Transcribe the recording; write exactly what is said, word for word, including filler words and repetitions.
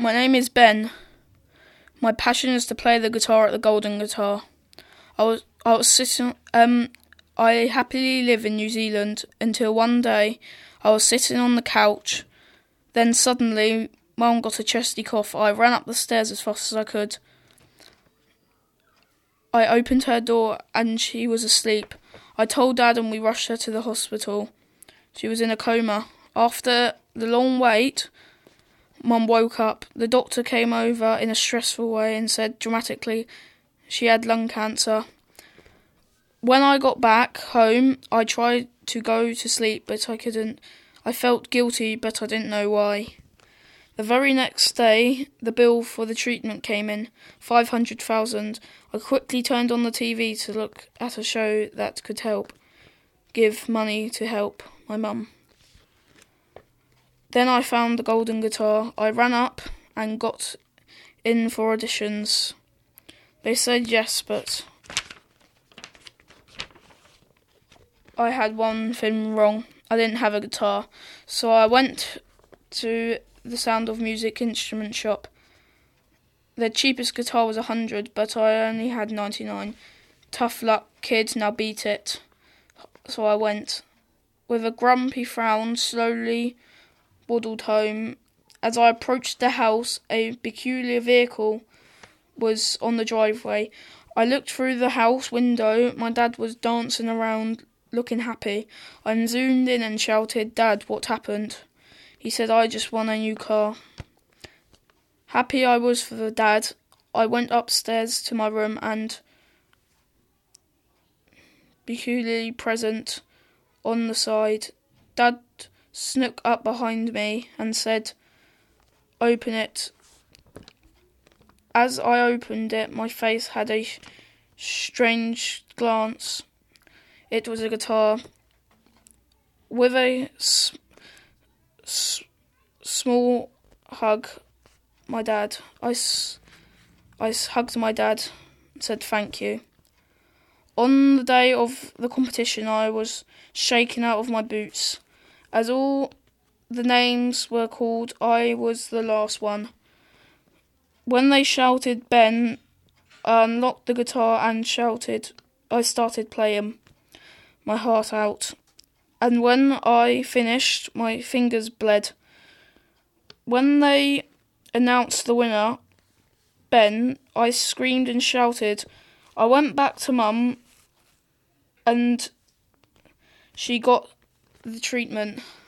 My name is Ben. My passion is to play the guitar at the Golden Guitar. I was I was sitting um I happily live in New Zealand until one day I was sitting on the couch. Then suddenly Mum got a chesty cough. I ran up the stairs as fast as I could. I opened her door and she was asleep. I told Dad and we rushed her to the hospital. She was in a coma. After the long wait, Mum woke up. The doctor came over in a stressful way and said dramatically she had lung cancer. When I got back home, I tried to go to sleep, but I couldn't. I felt guilty, but I didn't know why. The very next day, the bill for the treatment came in, five hundred thousand. I quickly turned on the T V to look at a show that could help, give money to help my mum. Then I found the Golden Guitar. I ran up and got in for auditions. They said yes, but I had one thing wrong. I didn't have a guitar. So I went to the Sound of Music instrument shop. The cheapest guitar was a hundred, but I only had ninety-nine. Tough luck, kid, now beat it. So I went. With a grumpy frown, slowly waddled home. As I approached the house, a peculiar vehicle was on the driveway. I looked through the house window. My dad was dancing around, looking happy. I zoomed in and shouted, "Dad, what happened?" He said, "I just won a new car." Happy I was for the dad. I went upstairs to my room and, peculiarly present on the side, Dad snuck up behind me and said, "Open it." As I opened it, my face had a sh- strange glance. It was a guitar. With a s- s- small hug, my dad, I, s- I s- hugged my dad and said thank you. On the day of the competition, I was shaken out of my boots. As all the names were called, I was the last one. When they shouted Ben, I unlocked the guitar and shouted. I started playing, my heart out. And when I finished, my fingers bled. When they announced the winner, Ben, I screamed and shouted. I went back to Mum and she got the treatment.